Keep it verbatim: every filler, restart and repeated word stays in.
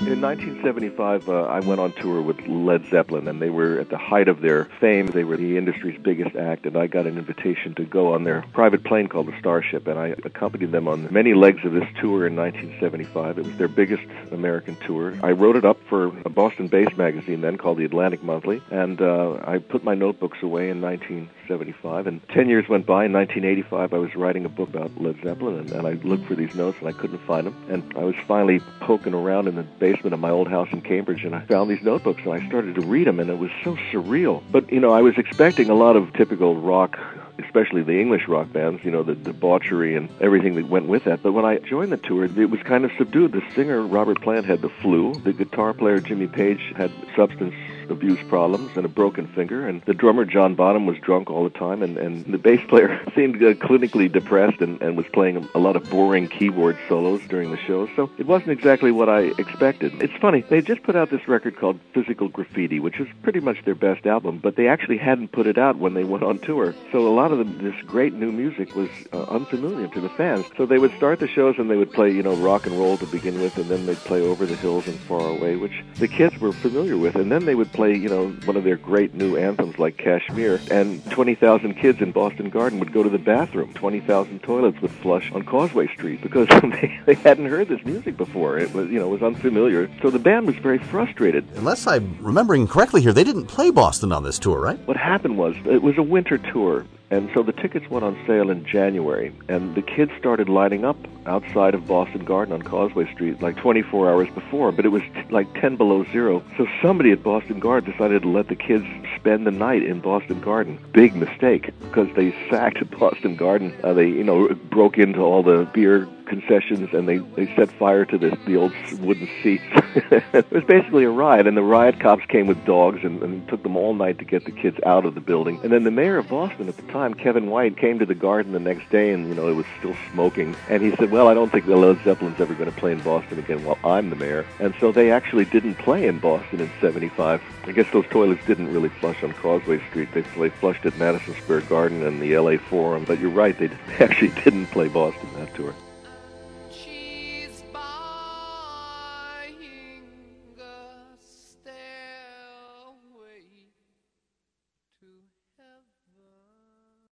In nineteen seventy-five, uh, I went on tour with Led Zeppelin, and they were at the height of their fame. They were the industry's biggest act, and I got an invitation to go on their private plane called the Starship, and I accompanied them on many legs of this tour in nineteen seventy-five. It was their biggest American tour. I wrote it up for a Boston-based magazine then called the Atlantic Monthly, and uh, I put my notebooks away in nineteen seventy-five, and ten years went by. In nineteen eighty-five, I was writing a book about Led Zeppelin, and, and I looked for these notes, and I couldn't find them, and I was finally poking around in the basement of my old house in Cambridge, and I found these notebooks, and I started to read them, and it was so surreal. But, you know, I was expecting a lot of typical rock, especially the English rock bands, you know, the debauchery and everything that went with that. But when I joined the tour, it was kind of subdued. The singer, Robert Plant, had the flu. The guitar player, Jimmy Page, had substance abuse problems and a broken finger, and the drummer John Bonham was drunk all the time, and, and the bass player seemed uh, clinically depressed and, and was playing a, a lot of boring keyboard solos during the show, so it wasn't exactly what I expected. It's funny, they just put out this record called Physical Graffiti, which is pretty much their best album, but they actually hadn't put it out when they went on tour, so a lot of the, this great new music was uh, unfamiliar to the fans. So they would start the shows and they would play, you know, rock and roll to begin with, and then they'd play Over the Hills and Far Away, which the kids were familiar with, and then they would play play, you know, one of their great new anthems like Kashmir, and twenty thousand kids in Boston Garden would go to the bathroom. twenty thousand toilets would flush on Causeway Street because they, they hadn't heard this music before. It was, you know, it was unfamiliar. So the band was very frustrated. Unless I'm remembering correctly here, they didn't play Boston on this tour, right? What happened was, it was a winter tour. And so the tickets went on sale in January, and the kids started lining up outside of Boston Garden on Causeway Street like twenty-four hours before, but it was t- like ten below zero. So somebody at Boston Garden decided to let the kids spend the night in Boston Garden. Big mistake, because they sacked Boston Garden. Uh, they, you know, broke into all the beer concessions, and they, they set fire to the, the old wooden seats. It was basically a riot, and the riot cops came with dogs and, and took them all night to get the kids out of the building. And then the mayor of Boston at the time, Kevin White, came to the Garden the next day, and, you know, it was still smoking. And he said, well, I don't think the Led Zeppelin's ever going to play in Boston again while I'm the mayor. And so they actually didn't play in Boston in seventy-five. I guess those toilets didn't really flush on Causeway Street. They, they flushed at Madison Square Garden and the L A Forum. But you're right, they actually didn't play Boston that tour.